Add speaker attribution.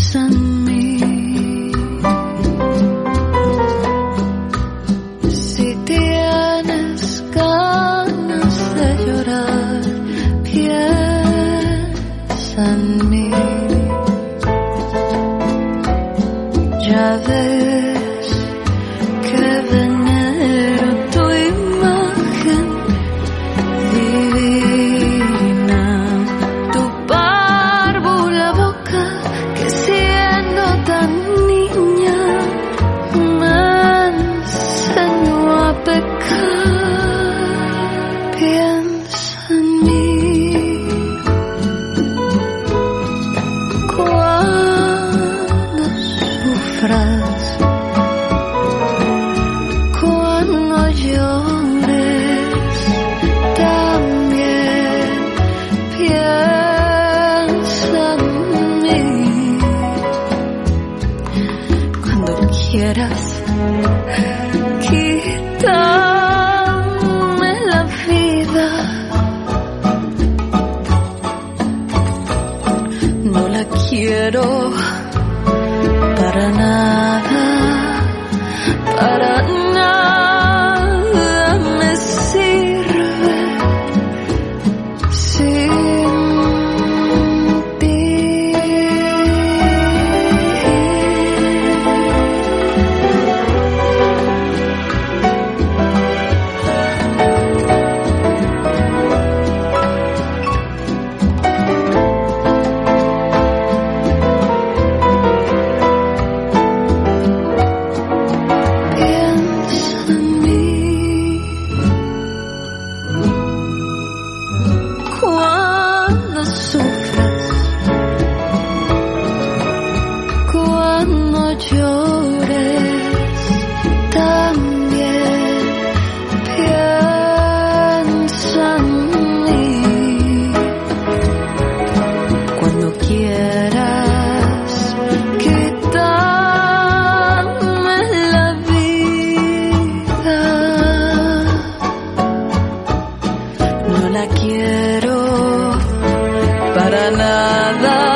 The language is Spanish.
Speaker 1: piensa en mí. Si tienes ganas de llorar, piensa en mí. Ya ves que venero tu imagen divina, tu párvula boca que siendo tan niña me enseñó a pecar. Piensa en mí cuando sufras, cuando llores, también piensa en mí. Cuando quieras quitarme la vida, no la quiero para nada, para nada me sirve sin ti. Piensa en mí cuando sufras, cuando llores, también piensa en mí. Cuando quieras quitarme la vida, no la quiero para nada.